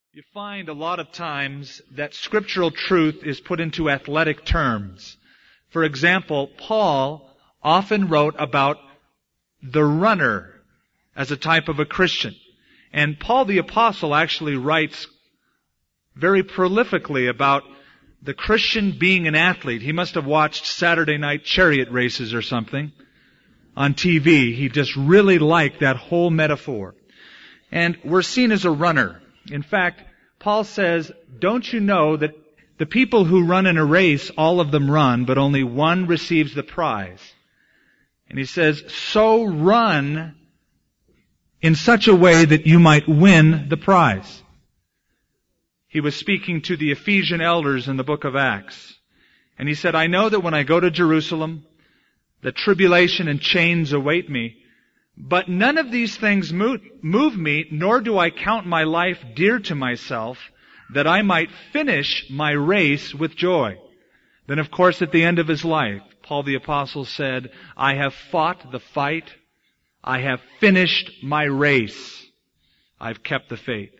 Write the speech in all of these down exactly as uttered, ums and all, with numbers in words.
You find a lot of times that scriptural truth is put into athletic terms. For example, Paul often wrote about the runner as a type of a Christian. And Paul the Apostle actually writes very prolifically about the Christian being an athlete. He must have watched Saturday night chariot races or something on T V. He just really liked that whole metaphor. And we're seen as a runner. In fact, Paul says, don't you know that the people who run in a race, all of them run, but only one receives the prize? And he says, so run in such a way that you might win the prize. He was speaking to the Ephesian elders in the book of Acts. And he said, I know that when I go to Jerusalem, the tribulation and chains await me. But none of these things move, move me, nor do I count my life dear to myself, that I might finish my race with joy. Then, of course, at the end of his life, Paul the Apostle said, I have fought the fight. I have finished my race. I've kept the faith.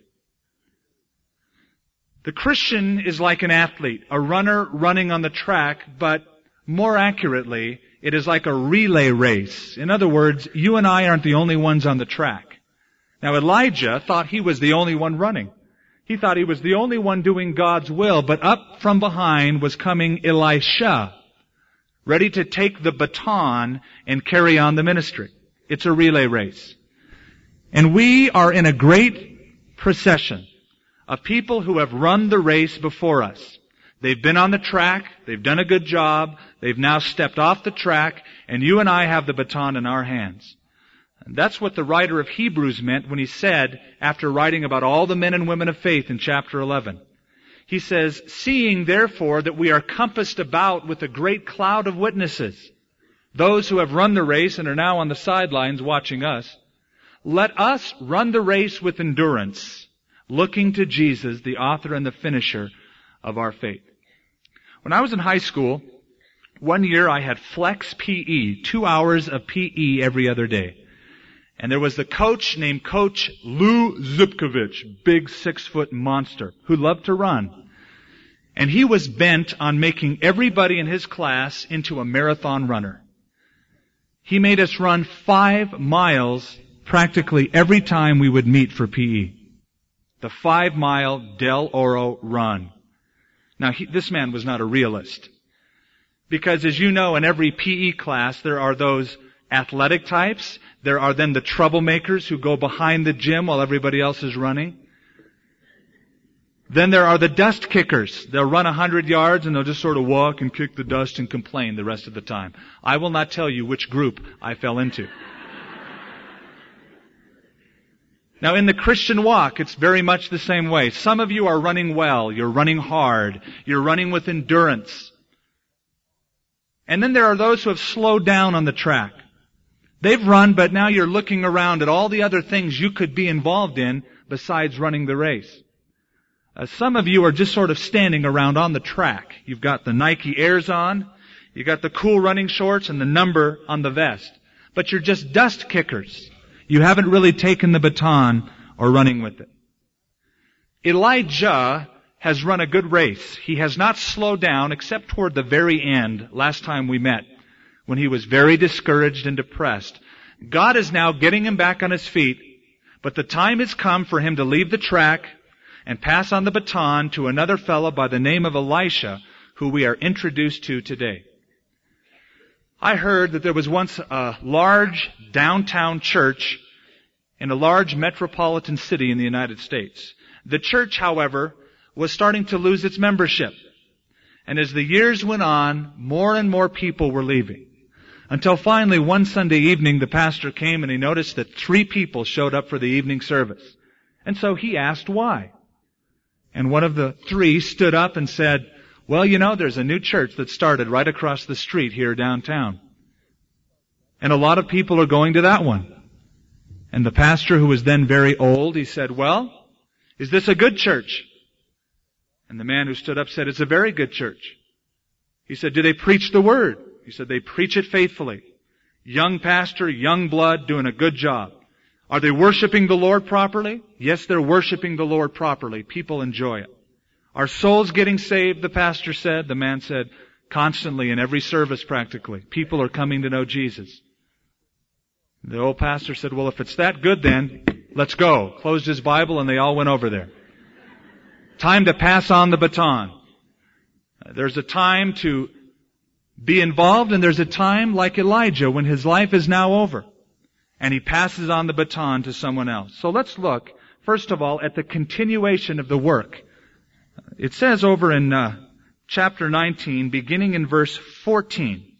The Christian is like an athlete, a runner running on the track, but more accurately, it is like a relay race. In other words, you and I aren't the only ones on the track. Now, Elijah thought he was the only one running. He thought he was the only one doing God's will, but up from behind was coming Elisha, ready to take the baton and carry on the ministry. It's a relay race. And we are in a great procession of people who have run the race before us. They've been on the track, they've done a good job, they've now stepped off the track, and you and I have the baton in our hands. And that's what the writer of Hebrews meant when he said, after writing about all the men and women of faith in chapter eleven, he says, seeing therefore that we are compassed about with a great cloud of witnesses, those who have run the race and are now on the sidelines watching us, let us run the race with endurance, looking to Jesus, the author and the finisher of our faith. When I was in high school, one year I had flex P E, two hours of P E every other day. And there was the coach named Coach Lou Zipkovich, big six-foot monster, who loved to run. And he was bent on making everybody in his class into a marathon runner. He made us run five miles practically every time we would meet for P E. The five-mile Del Oro run. Now, he, this man was not a realist. Because as you know, in every P E class, there are those athletic types. There are then the troublemakers who go behind the gym while everybody else is running. Then there are the dust kickers. They'll run a hundred yards and they'll just sort of walk and kick the dust and complain the rest of the time. I will not tell you which group I fell into. Now, in the Christian walk, it's very much the same way. Some of you are running well. You're running hard. You're running with endurance. And then there are those who have slowed down on the track. They've run, but now you're looking around at all the other things you could be involved in besides running the race. Uh, some of you are just sort of standing around on the track. You've got the Nike Airs on. You've got the cool running shorts and the number on the vest. But you're just dust kickers. You haven't really taken the baton or running with it. Elijah has run a good race. He has not slowed down except toward the very end, last time we met, when he was very discouraged and depressed. God is now getting him back on his feet, but the time has come for him to leave the track and pass on the baton to another fellow by the name of Elisha, who we are introduced to today. I heard that there was once a large downtown church in a large metropolitan city in the United States. The church, however, was starting to lose its membership. And as the years went on, more and more people were leaving. Until finally one Sunday evening the pastor came and he noticed that three people showed up for the evening service. And so he asked why. And one of the three stood up and said, well, you know, there's a new church that started right across the street here downtown. And a lot of people are going to that one. And the pastor, who was then very old, he said, well, is this a good church? And the man who stood up said, it's a very good church. He said, do they preach the word? He said, they preach it faithfully. Young pastor, young blood, doing a good job. Are they worshiping the Lord properly? Yes, they're worshiping the Lord properly. People enjoy it. Are souls getting saved, the pastor said? The man said, constantly in every service practically. People are coming to know Jesus. The old pastor said, well, if it's that good then, let's go. Closed his Bible and they all went over there. Time to pass on the baton. There's a time to be involved, and there's a time like Elijah when his life is now over and he passes on the baton to someone else. So let's look, first of all, at the continuation of the work. It says over in uh, chapter nineteen, beginning in verse fourteen,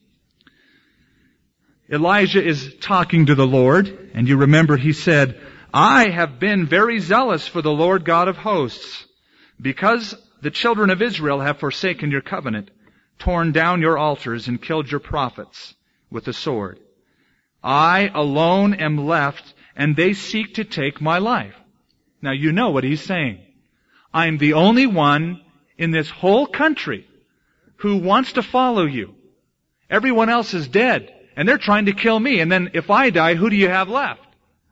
Elijah is talking to the Lord, and you remember he said, I have been very zealous for the Lord God of hosts, because the children of Israel have forsaken your covenant, torn down your altars, and killed your prophets with the sword. I alone am left, and they seek to take my life. Now you know what he's saying. I'm the only one in this whole country who wants to follow you. Everyone else is dead, and they're trying to kill me. And then if I die, who do you have left?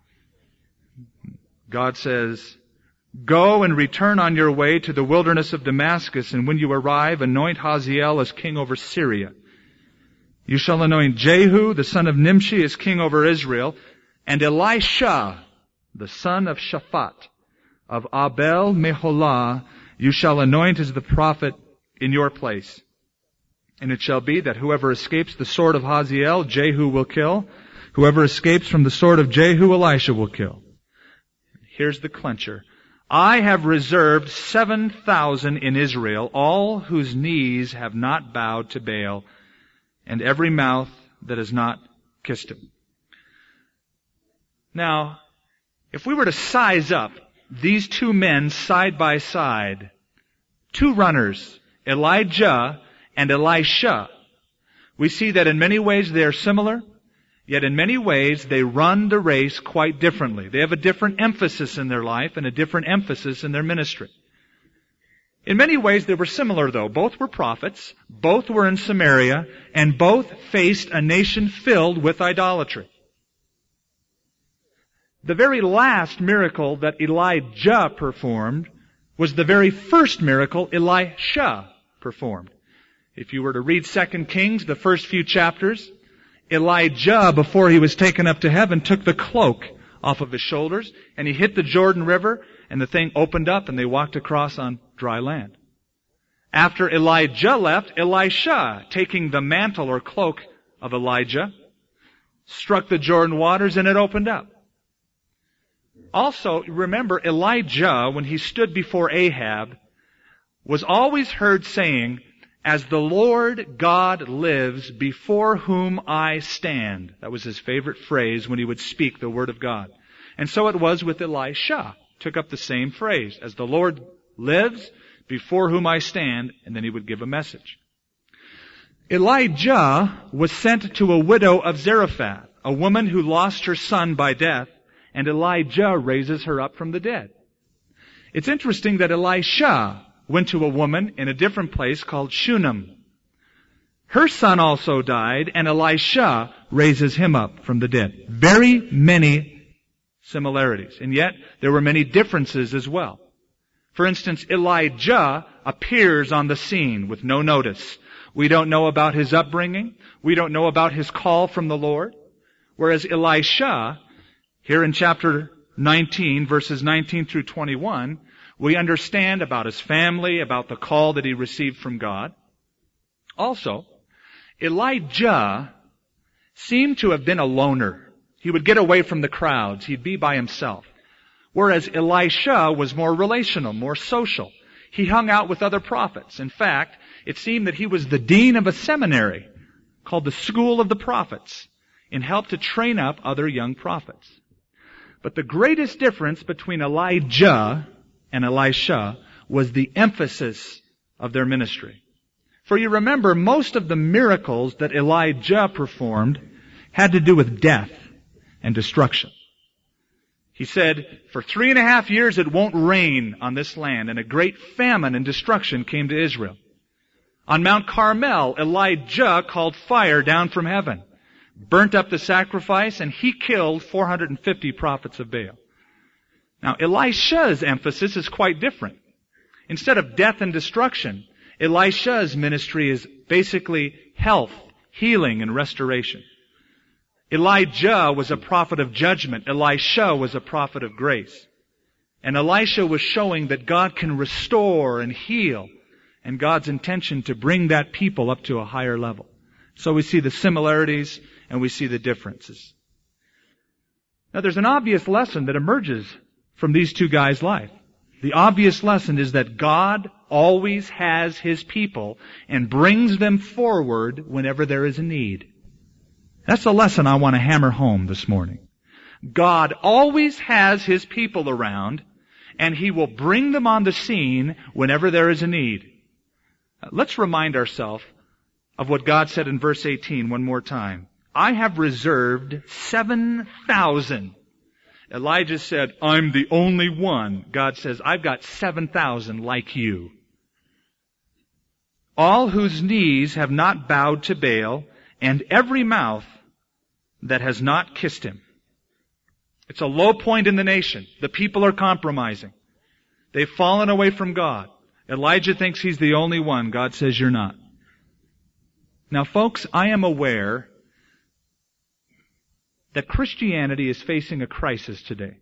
God says, go and return on your way to the wilderness of Damascus, and when you arrive, anoint Hazael as king over Syria. You shall anoint Jehu, the son of Nimshi, as king over Israel, and Elisha, the son of Shaphat, of Abel Meholah, you shall anoint as the prophet in your place. And it shall be that whoever escapes the sword of Hazael, Jehu will kill. Whoever escapes from the sword of Jehu, Elisha will kill. Here's the clincher. I have reserved seven thousand in Israel, all whose knees have not bowed to Baal, and every mouth that has not kissed him. Now, if we were to size up these two men side by side, two runners, Elijah and Elisha, we see that in many ways they are similar, yet in many ways they run the race quite differently. They have a different emphasis in their life and a different emphasis in their ministry. In many ways they were similar though. Both were prophets, both were in Samaria, and both faced a nation filled with idolatry. The very last miracle that Elijah performed was the very first miracle Elisha performed. If you were to read Second Kings, the first few chapters, Elijah, before he was taken up to heaven, took the cloak off of his shoulders, and he hit the Jordan River, and the thing opened up, and they walked across on dry land. After Elijah left, Elisha, taking the mantle or cloak of Elijah, struck the Jordan waters, and it opened up. Also, remember, Elijah, when he stood before Ahab, was always heard saying, as the Lord God lives, before whom I stand. That was his favorite phrase when he would speak the word of God. And so it was with Elisha. Took up the same phrase, as the Lord lives, before whom I stand, and then he would give a message. Elijah was sent to a widow of Zarephath, a woman who lost her son by death, and Elijah raises her up from the dead. It's interesting that Elisha went to a woman in a different place called Shunem. Her son also died, and Elisha raises him up from the dead. Very many similarities, and yet there were many differences as well. For instance, Elijah appears on the scene with no notice. We don't know about his upbringing. We don't know about his call from the Lord. Whereas Elisha, here in chapter nineteen, verses nineteen through twenty-one, we understand about his family, about the call that he received from God. Also, Elijah seemed to have been a loner. He would get away from the crowds. He'd be by himself. Whereas Elisha was more relational, more social. He hung out with other prophets. In fact, it seemed that he was the dean of a seminary called the School of the Prophets and helped to train up other young prophets. But the greatest difference between Elijah and Elisha was the emphasis of their ministry. For you remember, most of the miracles that Elijah performed had to do with death and destruction. He said, for three and a half years it won't rain on this land, and a great famine and destruction came to Israel. On Mount Carmel, Elijah called fire down from heaven. burnt up the sacrifice, and he killed four hundred fifty prophets of Baal. Now, Elisha's emphasis is quite different. Instead of death and destruction, Elisha's ministry is basically health, healing, and restoration. Elijah was a prophet of judgment. Elisha was a prophet of grace. And Elisha was showing that God can restore and heal, and God's intention to bring that people up to a higher level. So we see the similarities and we see the differences. Now there's an obvious lesson that emerges from these two guys' life. The obvious lesson is that God always has His people and brings them forward whenever there is a need. That's the lesson I want to hammer home this morning. God always has His people around, and He will bring them on the scene whenever there is a need. Let's remind ourselves of what God said in verse eighteen one more time. I have reserved seven thousand. Elijah said, I'm the only one. God says, I've got seven thousand like you. All whose knees have not bowed to Baal, and every mouth that has not kissed him. It's a low point in the nation. The people are compromising. They've fallen away from God. Elijah thinks he's the only one. God says you're not. Now, folks, I am aware that Christianity is facing a crisis today.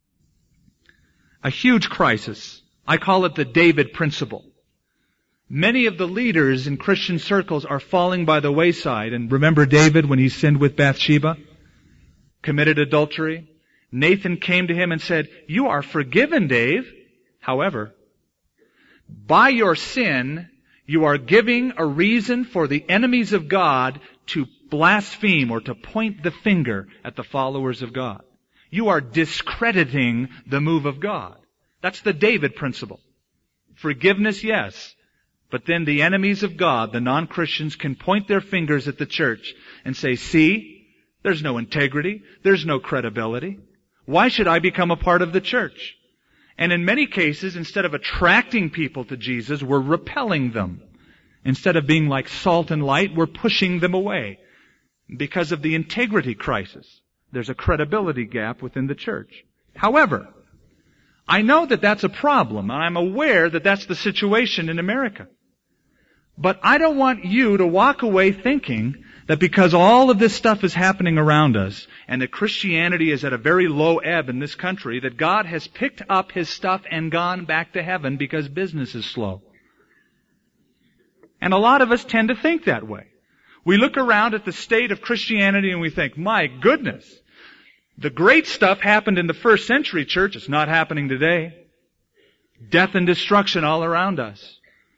A huge crisis. I call it the David principle. Many of the leaders in Christian circles are falling by the wayside. And remember David when he sinned with Bathsheba? Committed adultery? Nathan came to him and said, you are forgiven, Dave. However, by your sin, you are giving a reason for the enemies of God to blaspheme or to point the finger at the followers of God. You are discrediting the move of God. That's the David principle. Forgiveness, yes. But then the enemies of God, the non-Christians, can point their fingers at the church and say, see, there's no integrity, there's no credibility. Why should I become a part of the church? And in many cases, instead of attracting people to Jesus, we're repelling them. Instead of being like salt and light, we're pushing them away. Because of the integrity crisis, there's a credibility gap within the church. However, I know that that's a problem, and I'm aware that that's the situation in America. But I don't want you to walk away thinking that because all of this stuff is happening around us, and that Christianity is at a very low ebb in this country, that God has picked up His stuff and gone back to heaven because business is slow. And a lot of us tend to think that way. We look around at the state of Christianity and we think, my goodness, the great stuff happened in the first century church. It's not happening today. Death and destruction all around us.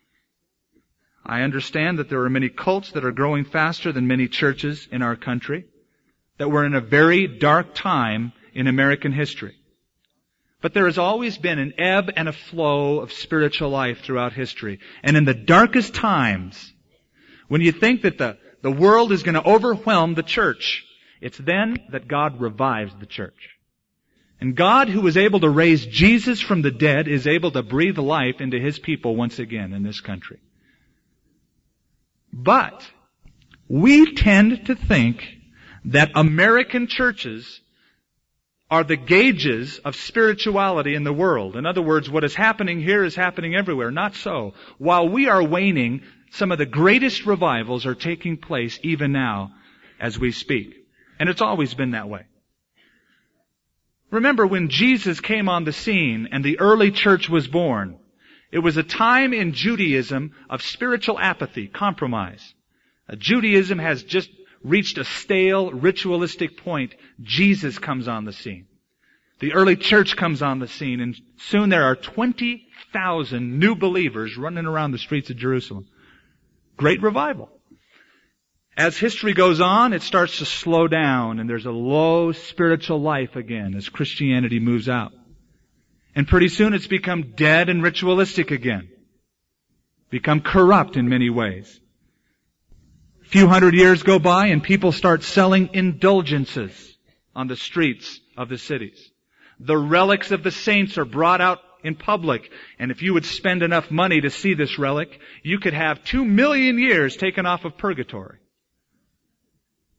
I understand that there are many cults that are growing faster than many churches in our country, that we're in a very dark time in American history. But there has always been an ebb and a flow of spiritual life throughout history. And in the darkest times, when you think that the, the world is going to overwhelm the church, it's then that God revives the church. And God, who was able to raise Jesus from the dead, is able to breathe life into His people once again in this country. But we tend to think that American churches are the gauges of spirituality in the world. In other words, what is happening here is happening everywhere. Not so. While we are waning, some of the greatest revivals are taking place even now as we speak. And it's always been that way. Remember when Jesus came on the scene and the early church was born, it was a time in Judaism of spiritual apathy, compromise. Uh, Judaism has just reached a stale, ritualistic point. Jesus comes on the scene. The early church comes on the scene, and soon there are twenty thousand new believers running around the streets of Jerusalem. Great revival. As history goes on, it starts to slow down, and there's a low spiritual life again as Christianity moves out. And pretty soon it's become dead and ritualistic again. Become corrupt in many ways. A few hundred years go by and people start selling indulgences on the streets of the cities. The relics of the saints are brought out in public. And if you would spend enough money to see this relic, you could have two million years taken off of purgatory.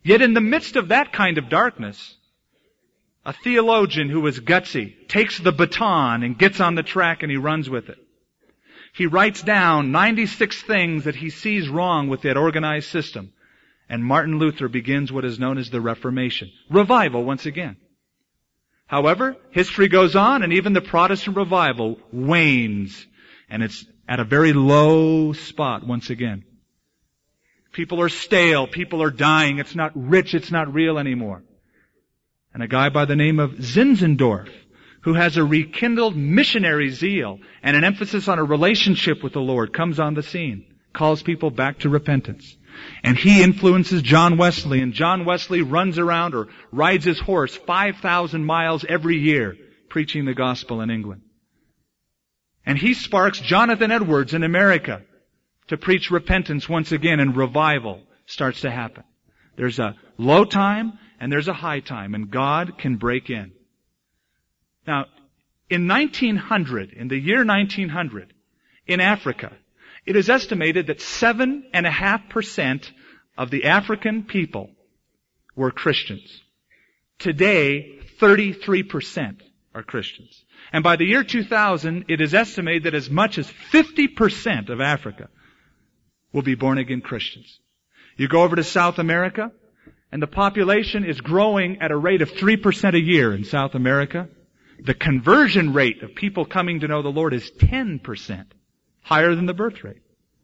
Yet in the midst of that kind of darkness, a theologian who was gutsy takes the baton and gets on the track and he runs with it. He writes down ninety-six things that he sees wrong with that organized system. And Martin Luther begins what is known as the Reformation. Revival once again. However, history goes on and even the Protestant revival wanes. And it's at a very low spot once again. People are stale. People are dying. It's not rich. It's not real anymore. And a guy by the name of Zinzendorf, who has a rekindled missionary zeal and an emphasis on a relationship with the Lord, comes on the scene, calls people back to repentance. And he influences John Wesley, and John Wesley runs around or rides his horse five thousand miles every year preaching the gospel in England. And he sparks Jonathan Edwards in America to preach repentance once again, and revival starts to happen. There's a low time and there's a high time, and God can break in. Now, in nineteen hundred, in the year nineteen hundred, in Africa, it is estimated that seven and a half percent of the African people were Christians. Today, thirty-three percent are Christians. And by the year two thousand, it is estimated that as much as fifty percent of Africa will be born-again Christians. You go over to South America, and the population is growing at a rate of three percent a year in South America. The conversion rate of people coming to know the Lord is ten percent. Higher than the birth rate.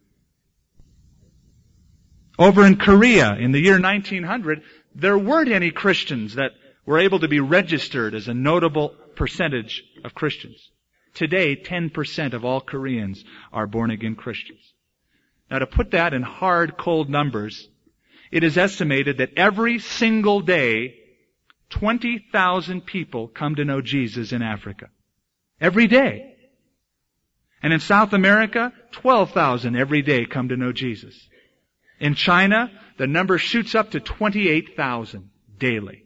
Over in Korea, in the year nineteen hundred, there weren't any Christians that were able to be registered as a notable percentage of Christians. Today, ten percent of all Koreans are born-again Christians. Now, to put that in hard, cold numbers, it is estimated that every single day, twenty thousand people come to know Jesus in Africa. Every day. And in South America, twelve thousand every day come to know Jesus. In China, the number shoots up to twenty-eight thousand daily.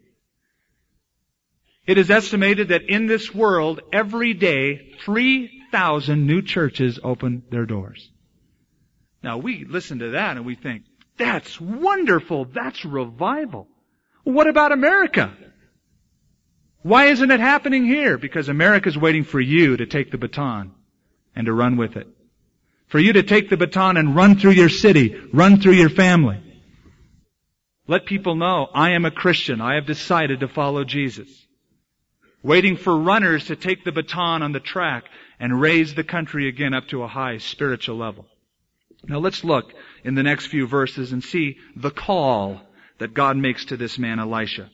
It is estimated that in this world, every day, three thousand new churches open their doors. Now, we listen to that and we think, that's wonderful. That's revival. What about America? Why isn't it happening here? Because America's waiting for you to take the baton and to run with it. For you to take the baton and run through your city, run through your family. Let people know, I am a Christian. I have decided to follow Jesus. Waiting for runners to take the baton on the track and raise the country again up to a high spiritual level. Now let's look in the next few verses and see the call that God makes to this man Elisha.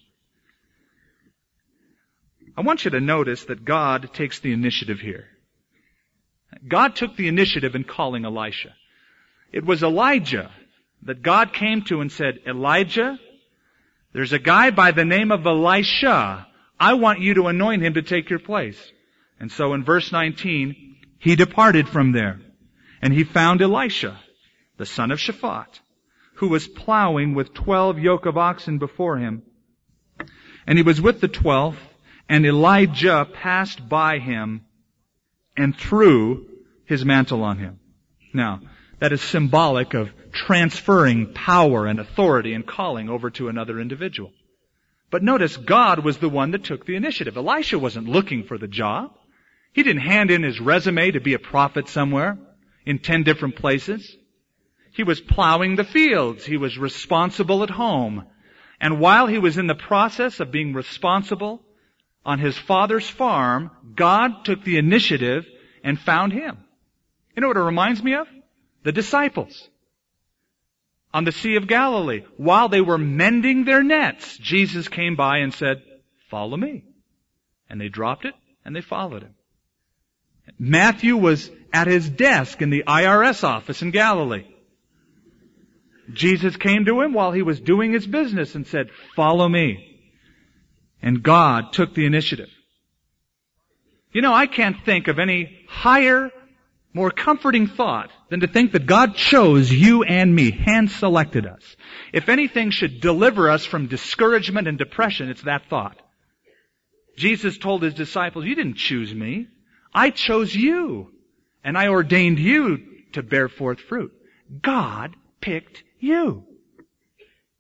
I want you to notice that God takes the initiative here. God took the initiative in calling Elisha. It was Elijah that God came to and said, Elijah, there's a guy by the name of Elisha. I want you to anoint him to take your place. And so in verse nineteen, he departed from there, and he found Elisha, the son of Shaphat, who was plowing with twelve yoke of oxen before him. And he was with the twelfth, and Elijah passed by him and threw his mantle on him. Now, that is symbolic of transferring power and authority and calling over to another individual. But notice, God was the one that took the initiative. Elisha wasn't looking for the job. He didn't hand in his resume to be a prophet somewhere in ten different places. He was plowing the fields. He was responsible at home. And while he was in the process of being responsible on his father's farm, God took the initiative and found him. You know what it reminds me of? The disciples on the Sea of Galilee. While they were mending their nets, Jesus came by and said, follow me. And they dropped it and they followed him. Matthew was at his desk in the I R S office in Galilee. Jesus came to him while he was doing his business and said, follow me. And God took the initiative. You know, I can't think of any higher, more comforting thought than to think that God chose you and me, hand-selected us. If anything should deliver us from discouragement and depression, it's that thought. Jesus told his disciples, you didn't choose me. I chose you, and I ordained you to bear forth fruit. God picked you.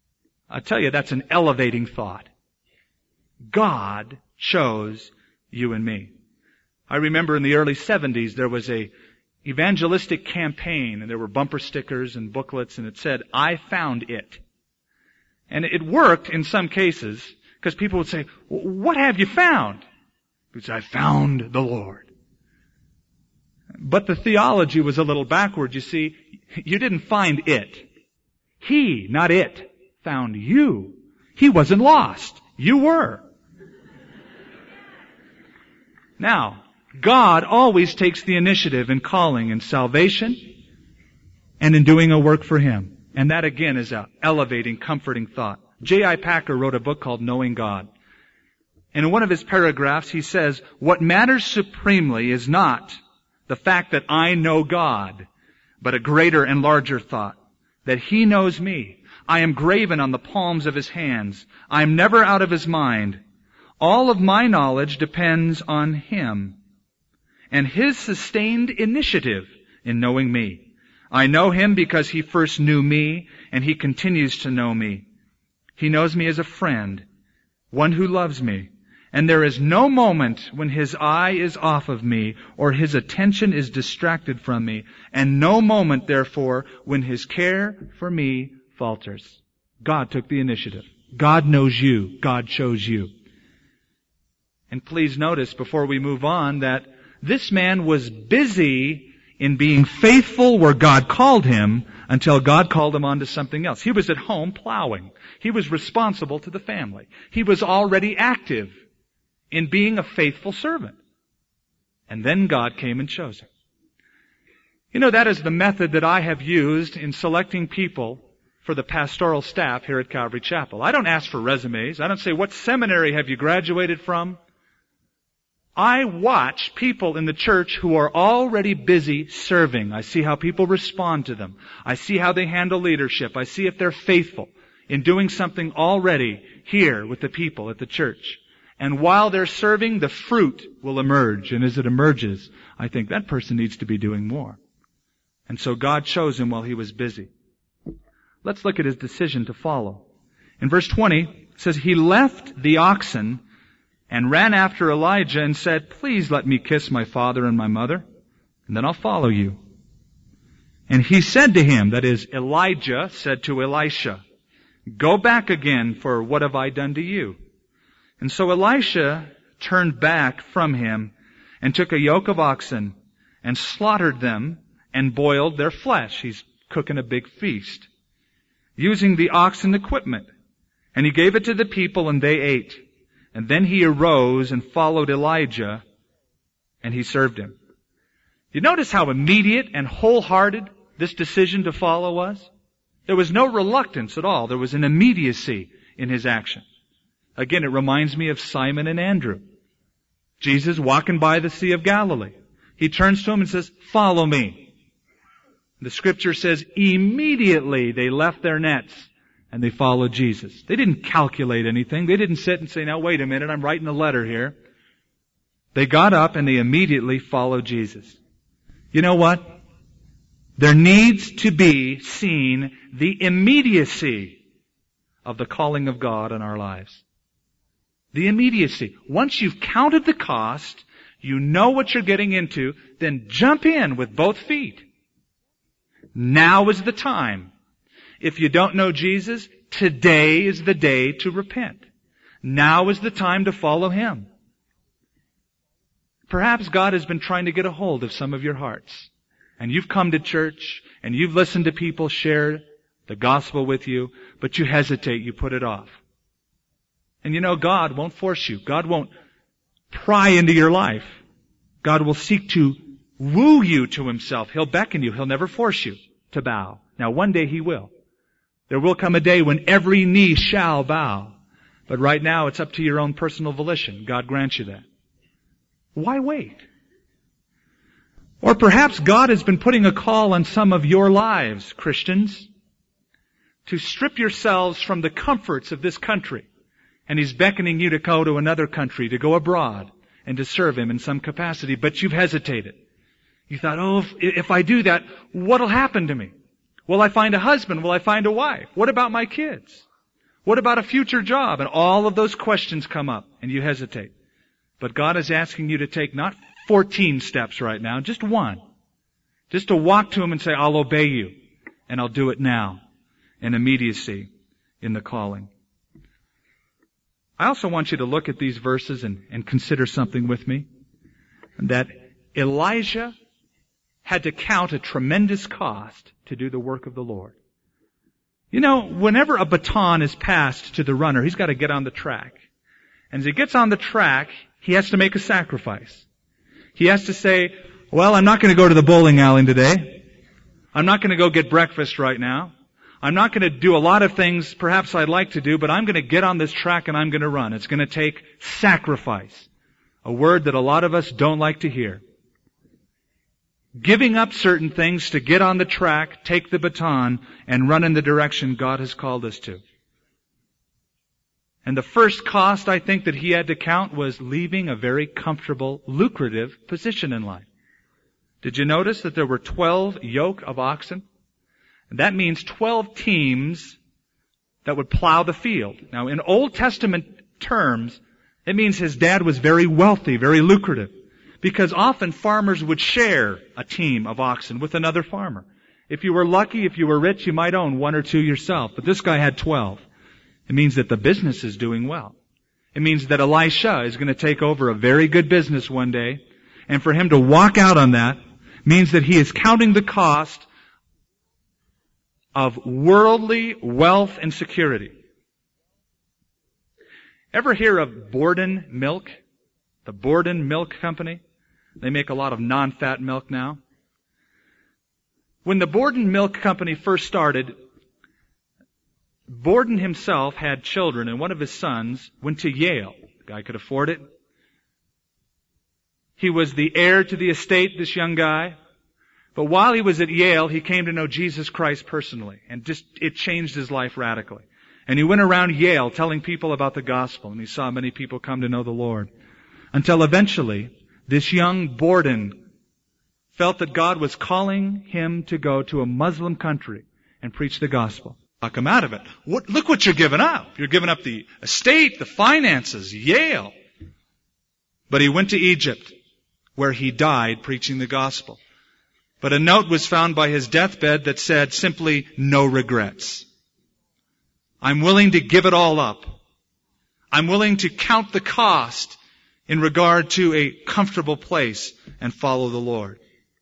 I tell you, that's an elevating thought. God chose you and me. I remember in the early seventies there was a evangelistic campaign, and there were bumper stickers and booklets, and it said, "I found it." And it worked in some cases, because people would say, "What have you found?" Because I found the Lord. But the theology was a little backward, you see. You didn't find it. He, not it, found you. He wasn't lost. You were. Now, God always takes the initiative in calling in salvation and in doing a work for Him. And that again is an elevating, comforting thought. J I Packer wrote a book called Knowing God. And in one of his paragraphs he says, "What matters supremely is not the fact that I know God, but a greater and larger thought, that He knows me. I am graven on the palms of His hands. I am never out of His mind. All of my knowledge depends on Him and His sustained initiative in knowing me. I know Him because He first knew me, and He continues to know me. He knows me as a friend, one who loves me, and there is no moment when His eye is off of me or His attention is distracted from me, and no moment, therefore, when His care for me falters." God took the initiative. God knows you. God chose you. And please notice before we move on that this man was busy in being faithful where God called him until God called him on to something else. He was at home plowing. He was responsible to the family. He was already active in being a faithful servant. And then God came and chose him. You know, that is the method that I have used in selecting people for the pastoral staff here at Calvary Chapel. I don't ask for resumes. I don't say, "What seminary have you graduated from?" I watch people in the church who are already busy serving. I see how people respond to them. I see how they handle leadership. I see if they're faithful in doing something already here with the people at the church. And while they're serving, the fruit will emerge. And as it emerges, I think that person needs to be doing more. And so God chose him while he was busy. Let's look at his decision to follow. In verse twenty, it says, "He left the oxen and ran after Elijah and said, 'Please let me kiss my father and my mother, and then I'll follow you.' And he said to him," that is, Elijah said to Elisha, "Go back again, for what have I done to you?" And so Elisha turned back from him and took a yoke of oxen and slaughtered them and boiled their flesh. He's cooking a big feast, using the oxen equipment. And he gave it to the people, and they ate. And then he arose and followed Elijah, and he served him. You notice how immediate and wholehearted this decision to follow was? There was no reluctance at all. There was an immediacy in his action. Again, it reminds me of Simon and Andrew. Jesus walking by the Sea of Galilee. He turns to him and says, "Follow me." The scripture says immediately they left their nets and they followed Jesus. They didn't calculate anything. They didn't sit and say, "Now wait a minute, I'm writing a letter here." They got up and they immediately followed Jesus. You know what? There needs to be seen the immediacy of the calling of God in our lives. The immediacy. Once you've counted the cost, you know what you're getting into, then jump in with both feet. Now is the time. If you don't know Jesus, today is the day to repent. Now is the time to follow Him. Perhaps God has been trying to get a hold of some of your hearts. And you've come to church, and you've listened to people share the gospel with you, but you hesitate, you put it off. And you know, God won't force you. God won't pry into your life. God will seek to woo you to Himself. He'll beckon you. He'll never force you to bow. Now, one day He will. There will come a day when every knee shall bow. But right now, it's up to your own personal volition. God grants you that. Why wait? Or perhaps God has been putting a call on some of your lives, Christians, to strip yourselves from the comforts of this country. And He's beckoning you to go to another country, to go abroad, and to serve Him in some capacity. But you've hesitated. You thought, oh, if, if I do that, what'll happen to me? Will I find a husband? Will I find a wife? What about my kids? What about a future job? And all of those questions come up and you hesitate. But God is asking you to take not fourteen steps right now, just one. Just to walk to Him and say, I'll obey you. And I'll do it now. In immediacy in the calling. I also want you to look at these verses and, and consider something with me. That Elijah had to count a tremendous cost to do the work of the Lord. You know, whenever a baton is passed to the runner, he's got to get on the track. And as he gets on the track, he has to make a sacrifice. He has to say, well, I'm not going to go to the bowling alley today. I'm not going to go get breakfast right now. I'm not going to do a lot of things perhaps I'd like to do, but I'm going to get on this track and I'm going to run. It's going to take sacrifice. A word that a lot of us don't like to hear. Giving up certain things to get on the track, take the baton, and run in the direction God has called us to. And the first cost I think that he had to count was leaving a very comfortable, lucrative position in life. Did you notice that there were twelve yoke of oxen? And that means twelve teams that would plow the field. Now, in Old Testament terms, it means his dad was very wealthy, very lucrative. Because often farmers would share a team of oxen with another farmer. If you were lucky, if you were rich, you might own one or two yourself. But this guy had twelve. It means that the business is doing well. It means that Elisha is going to take over a very good business one day. And for him to walk out on that means that he is counting the cost of worldly wealth and security. Ever hear of Borden Milk? The Borden Milk Company? They make a lot of non-fat milk now. When the Borden Milk Company first started, Borden himself had children, and one of his sons went to Yale. The guy could afford it. He was the heir to the estate, this young guy. But while he was at Yale, he came to know Jesus Christ personally, and just it changed his life radically. And he went around Yale telling people about the gospel, and he saw many people come to know the Lord. Until eventually, this young Borden felt that God was calling him to go to a Muslim country and preach the gospel. Talk him out of it. What, look what you're giving up. You're giving up the estate, the finances, Yale. But he went to Egypt, where he died preaching the gospel. But a note was found by his deathbed that said simply, no regrets. I'm willing to give it all up. I'm willing to count the cost in regard to a comfortable place and follow the Lord.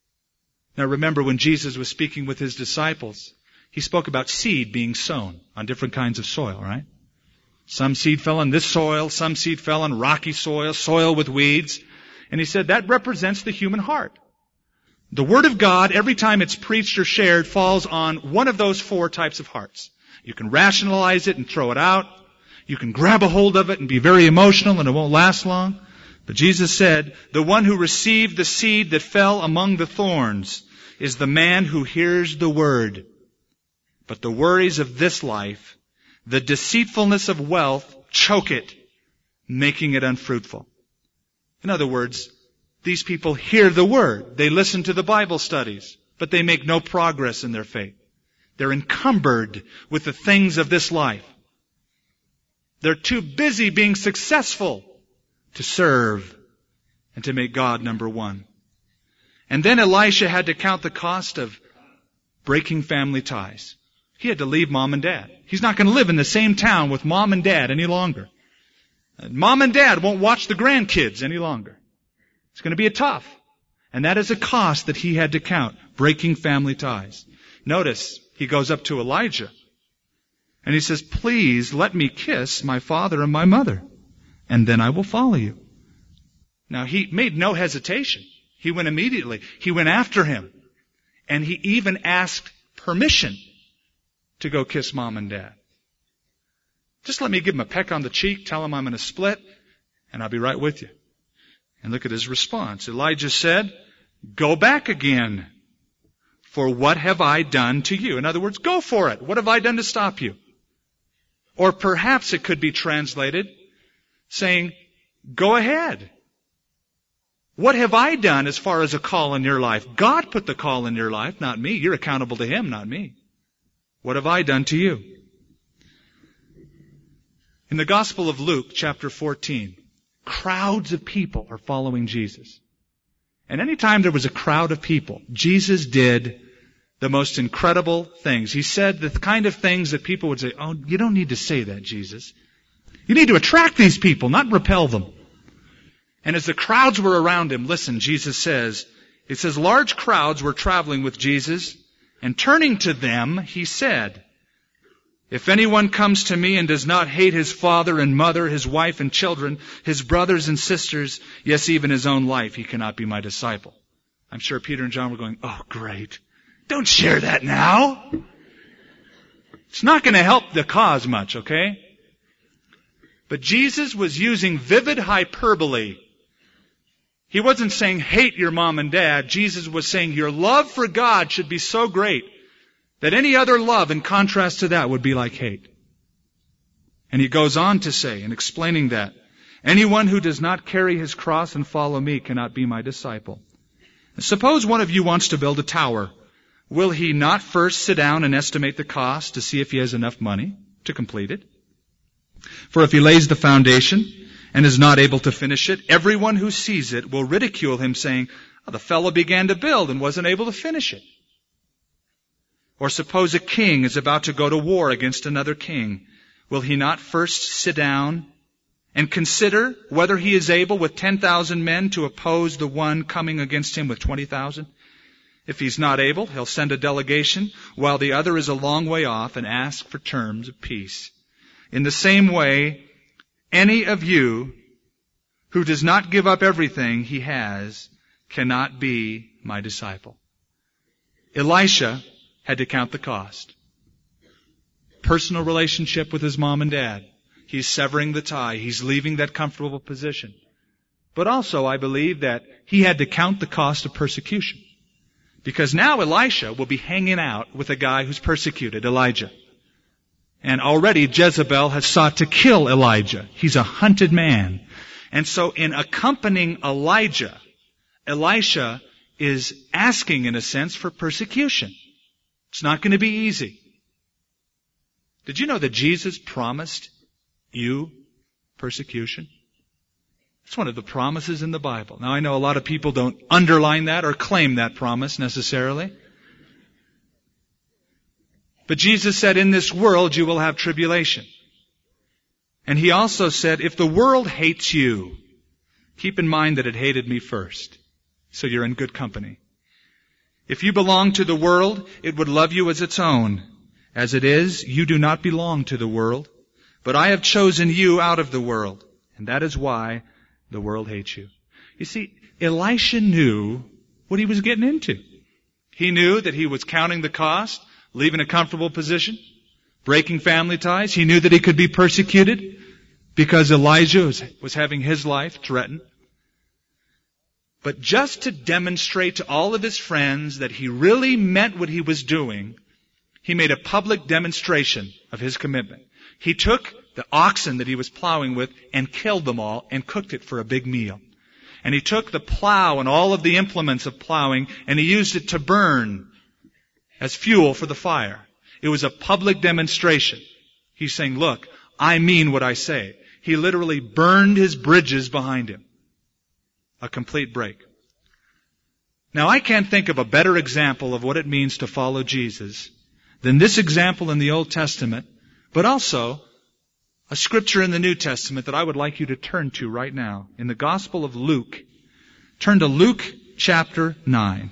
Now remember, when Jesus was speaking with his disciples, he spoke about seed being sown on different kinds of soil, right? Some seed fell on this soil, some seed fell on rocky soil, soil with weeds. And he said that represents the human heart. The Word of God, every time it's preached or shared, falls on one of those four types of hearts. You can rationalize it and throw it out. You can grab a hold of it and be very emotional and it won't last long. But Jesus said, the one who received the seed that fell among the thorns is the man who hears the word. But the worries of this life, the deceitfulness of wealth, choke it, making it unfruitful. In other words, these people hear the word. They listen to the Bible studies, but they make no progress in their faith. They're encumbered with the things of this life. They're too busy being successful to serve and to make God number one. And then Elisha had to count the cost of breaking family ties. He had to leave mom and dad. He's not going to live in the same town with mom and dad any longer. Mom and dad won't watch the grandkids any longer. It's going to be a tough. And that is a cost that he had to count, breaking family ties. Notice, he goes up to Elijah and he says, please let me kiss my father and my mother, and then I will follow you. Now, he made no hesitation. He went immediately. He went after him. And he even asked permission to go kiss mom and dad. Just let me give him a peck on the cheek, tell him I'm going to split, and I'll be right with you. And look at his response. Elijah said, go back again. For what have I done to you? In other words, go for it. What have I done to stop you? Or perhaps it could be translated saying, go ahead. What have I done as far as a call in your life? God put the call in your life, not me. You're accountable to Him, not me. What have I done to you? In the Gospel of Luke, chapter fourteen, crowds of people are following Jesus. And anytime there was a crowd of people, Jesus did the most incredible things. He said the kind of things that people would say, oh, you don't need to say that, Jesus. You need to attract these people, not repel them. And as the crowds were around him, listen, Jesus says, it says, large crowds were traveling with Jesus, and turning to them, he said, if anyone comes to me and does not hate his father and mother, his wife and children, his brothers and sisters, yes, even his own life, he cannot be my disciple. I'm sure Peter and John were going, oh, great. Don't share that now. It's not going to help the cause much, okay? But Jesus was using vivid hyperbole. He wasn't saying hate your mom and dad. Jesus was saying your love for God should be so great that any other love in contrast to that would be like hate. And he goes on to say, in explaining that, anyone who does not carry his cross and follow me cannot be my disciple. Suppose one of you wants to build a tower. Will he not first sit down and estimate the cost to see if he has enough money to complete it? For if he lays the foundation and is not able to finish it, everyone who sees it will ridicule him, saying, oh, the fellow began to build and wasn't able to finish it. Or suppose a king is about to go to war against another king. Will he not first sit down and consider whether he is able with ten thousand men to oppose the one coming against him with twenty thousand? If he's not able, he'll send a delegation while the other is a long way off and ask for terms of peace. In the same way, any of you who does not give up everything he has cannot be my disciple. Elisha had to count the cost. Personal relationship with his mom and dad. He's severing the tie. He's leaving that comfortable position. But also, I believe that he had to count the cost of persecution. Because now Elisha will be hanging out with a guy who's persecuted, Elijah. And already Jezebel has sought to kill Elijah. He's a hunted man. And so in accompanying Elijah, Elisha is asking, in a sense, for persecution. It's not going to be easy. Did you know that Jesus promised you persecution? It's one of the promises in the Bible. Now, I know a lot of people don't underline that or claim that promise necessarily. But Jesus said, in this world you will have tribulation. And He also said, if the world hates you, keep in mind that it hated me first. So you're in good company. If you belong to the world, it would love you as its own. As it is, you do not belong to the world, but I have chosen you out of the world, and that is why the world hates you. You see, Elisha knew what he was getting into. He knew that he was counting the cost, leaving a comfortable position, breaking family ties. He knew that he could be persecuted because Elijah was, was having his life threatened. But just to demonstrate to all of his friends that he really meant what he was doing, he made a public demonstration of his commitment. He took the oxen that he was plowing with and killed them all and cooked it for a big meal. And he took the plow and all of the implements of plowing and he used it to burn as fuel for the fire. It was a public demonstration. He's saying, look, I mean what I say. He literally burned his bridges behind him. A complete break. Now, I can't think of a better example of what it means to follow Jesus than this example in the Old Testament, but also a scripture in the New Testament that I would like you to turn to right now. In the Gospel of Luke, turn to Luke chapter nine.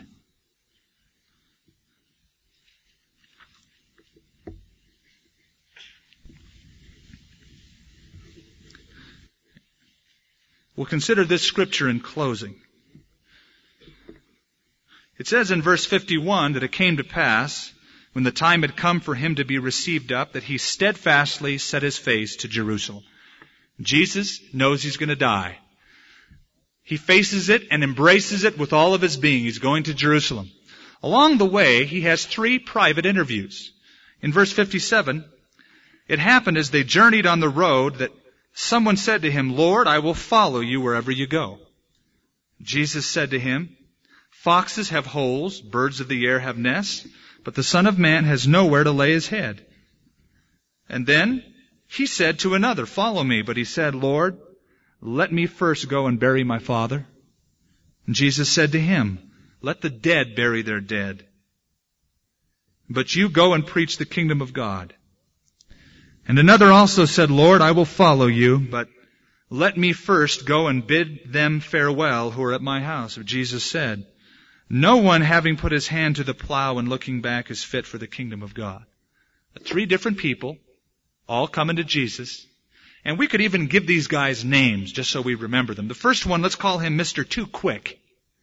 We'll consider this scripture in closing. It says in verse fifty-one that it came to pass, when the time had come for him to be received up, that he steadfastly set his face to Jerusalem. Jesus knows he's going to die. He faces it and embraces it with all of his being. He's going to Jerusalem. Along the way, he has three private interviews. In verse fifty-seven, it happened as they journeyed on the road that someone said to him, Lord, I will follow you wherever you go. Jesus said to him, foxes have holes, birds of the air have nests, but the Son of Man has nowhere to lay his head. And then He said to another, "Follow me." But he said, "Lord, let me first go and bury my father." And Jesus said to him, "Let the dead bury their dead. But you go and preach the kingdom of God." And another also said, "Lord, I will follow you, but let me first go and bid them farewell who are at my house." But Jesus said, "No one having put his hand to the plow and looking back is fit for the kingdom of God." Three different people, all coming to Jesus. And we could even give these guys names just so we remember them. The first one, let's call him Mister Too Quick.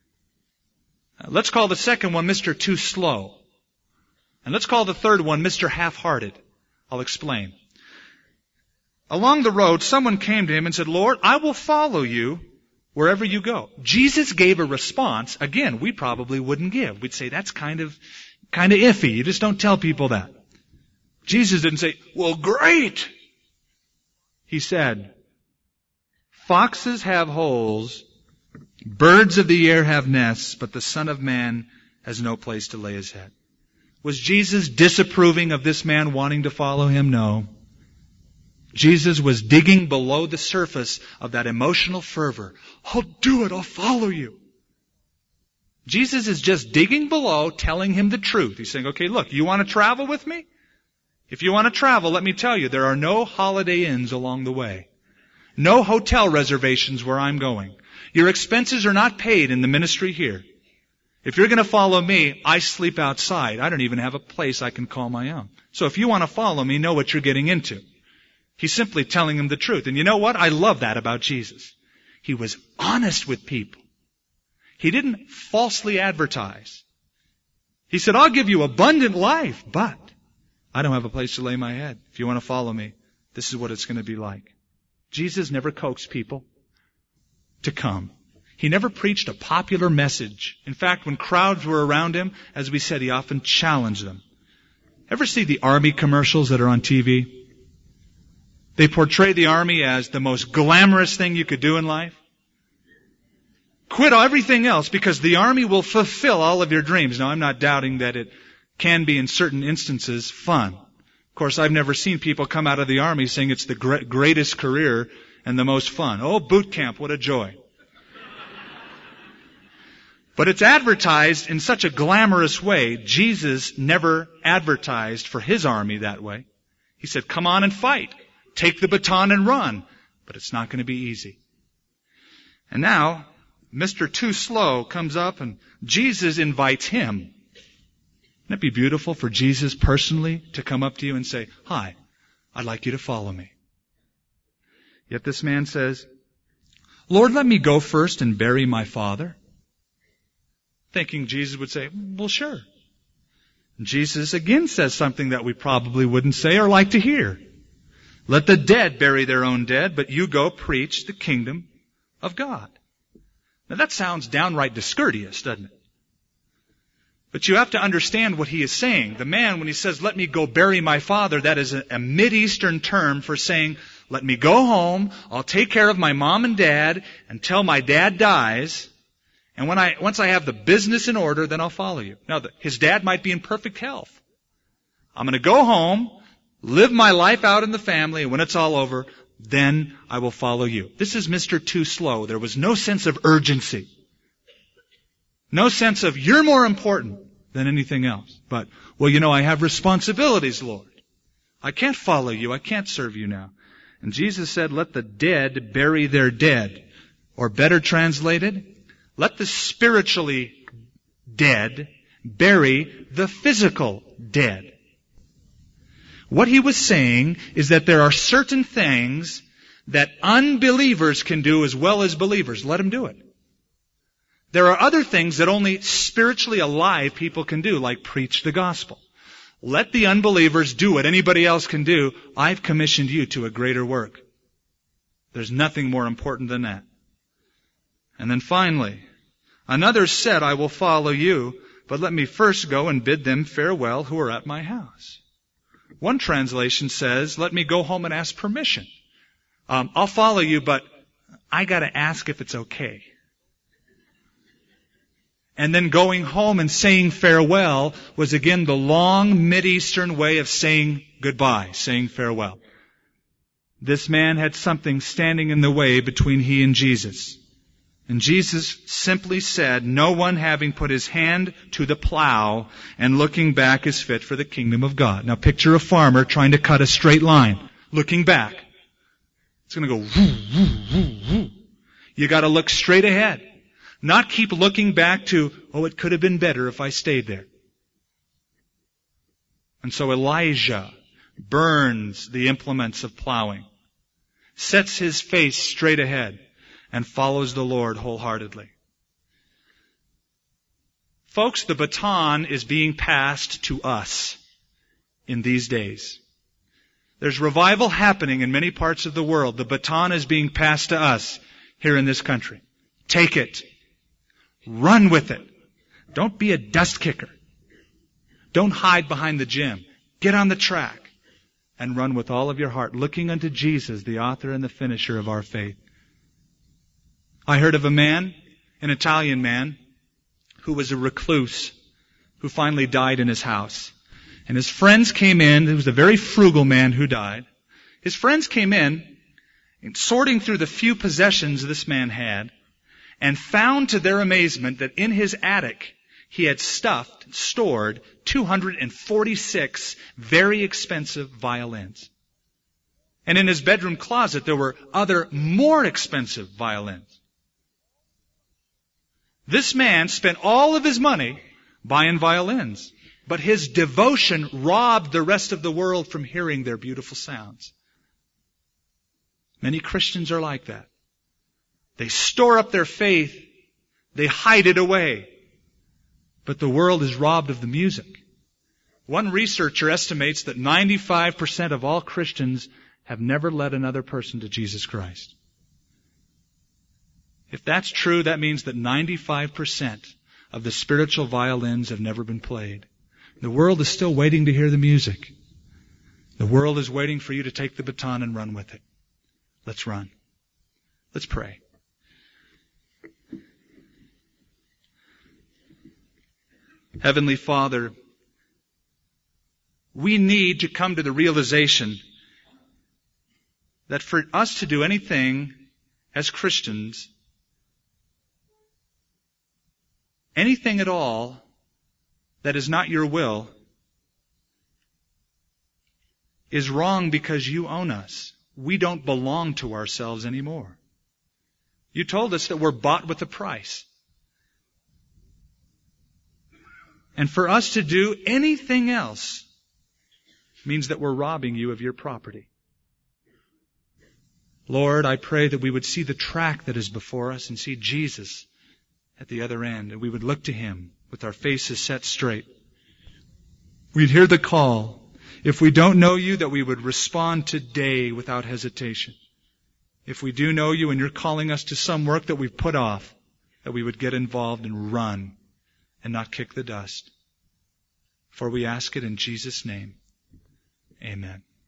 Let's call the second one Mister Too Slow. And let's call the third one Mister Half-Hearted. I'll explain. Along the road, someone came to him and said, "Lord, I will follow you wherever you go." Jesus gave a response, again, we probably wouldn't give. We'd say, that's kind of, kind of iffy. You just don't tell people that. Jesus didn't say, "Well, great." He said, "Foxes have holes, birds of the air have nests, but the Son of Man has no place to lay his head." Was Jesus disapproving of this man wanting to follow him? No. Jesus was digging below the surface of that emotional fervor. "I'll do it. I'll follow you." Jesus is just digging below, telling him the truth. He's saying, "Okay, look, you want to travel with me? If you want to travel, let me tell you, there are no Holiday Inns along the way. No hotel reservations where I'm going. Your expenses are not paid in the ministry here. If you're going to follow me, I sleep outside. I don't even have a place I can call my own. So if you want to follow me, know what you're getting into." He's simply telling him the truth. And you know what? I love that about Jesus. He was honest with people. He didn't falsely advertise. He said, "I'll give you abundant life, but I don't have a place to lay my head. If you want to follow me, this is what it's going to be like." Jesus never coaxed people to come. He never preached a popular message. In fact, when crowds were around him, as we said, he often challenged them. Ever see the army commercials that are on T V? They portray the army as the most glamorous thing you could do in life. Quit everything else because the army will fulfill all of your dreams. Now, I'm not doubting that it can be in certain instances fun. Of course, I've never seen people come out of the army saying it's the greatest career and the most fun. Oh, boot camp, what a joy. But it's advertised in such a glamorous way. Jesus never advertised for his army that way. He said, "Come on and fight. Take the baton and run." But it's not going to be easy. And now, Mister Too Slow comes up and Jesus invites him. Wouldn't it be beautiful for Jesus personally to come up to you and say, "Hi, I'd like you to follow me." Yet this man says, "Lord, let me go first and bury my father." Thinking Jesus would say, "Well, sure." And Jesus again says something that we probably wouldn't say or like to hear. "Let the dead bury their own dead, but you go preach the kingdom of God." Now that sounds downright discourteous, doesn't it? But you have to understand what he is saying. The man, when he says, "Let me go bury my father," that is a, a Mid-Eastern term for saying, "Let me go home, I'll take care of my mom and dad until my dad dies, and when I, once I have the business in order, then I'll follow you." Now, the, his dad might be in perfect health. "I'm going to go home, live my life out in the family, and when it's all over, then I will follow you." This is Mister Too Slow. There was no sense of urgency. No sense of, you're more important than anything else. But, well, you know, I have responsibilities, Lord. I can't follow you. I can't serve you now. And Jesus said, "Let the dead bury their dead." Or better translated, let the spiritually dead bury the physical dead. What he was saying is that there are certain things that unbelievers can do as well as believers. Let them do it. There are other things that only spiritually alive people can do, like preach the gospel. Let the unbelievers do what anybody else can do. I've commissioned you to a greater work. There's nothing more important than that. And then finally, another said, "I will follow you, but let me first go and bid them farewell who are at my house." One translation says, "Let me go home and ask permission. Um, I'll follow you, but I got to ask if it's okay." And then going home and saying farewell was again the long Mid-Eastern way of saying goodbye, saying farewell. This man had something standing in the way between he and Jesus. And Jesus simply said, no one having put his hand to the plow and looking back is fit for the kingdom of God. Now picture a farmer trying to cut a straight line, looking back. It's going to go woo, woo, woo, woo. You got to look straight ahead. Not keep looking back to, oh, it could have been better if I stayed there. And so Elijah burns the implements of plowing, sets his face straight ahead, and follows the Lord wholeheartedly. Folks, the baton is being passed to us in these days. There's revival happening in many parts of the world. The baton is being passed to us here in this country. Take it. Run with it. Don't be a dust kicker. Don't hide behind the gym. Get on the track and run with all of your heart, looking unto Jesus, the author and the finisher of our faith. I heard of a man, an Italian man, who was a recluse, who finally died in his house. And his friends came in. It was a very frugal man who died. His friends came in, sorting through the few possessions this man had, and found to their amazement that in his attic he had stuffed, stored, two hundred forty-six very expensive violins. And in his bedroom closet there were other more expensive violins. This man spent all of his money buying violins, but his devotion robbed the rest of the world from hearing their beautiful sounds. Many Christians are like that. They store up their faith, they hide it away, but the world is robbed of the music. One researcher estimates that ninety-five percent of all Christians have never led another person to Jesus Christ. If that's true, that means that ninety-five percent of the spiritual violins have never been played. The world is still waiting to hear the music. The world is waiting for you to take the baton and run with it. Let's run. Let's pray. Heavenly Father, we need to come to the realization that for us to do anything as Christians, anything at all that is not your will, is wrong because you own us. We don't belong to ourselves anymore. You told us that we're bought with a price. And for us to do anything else means that we're robbing you of your property. Lord, I pray that we would see the track that is before us and see Jesus at the other end, and we would look to Him with our faces set straight. We'd hear the call. If we don't know you, that we would respond today without hesitation. If we do know you and you're calling us to some work that we've put off, that we would get involved and run and not kick the dust. For we ask it in Jesus' name. Amen.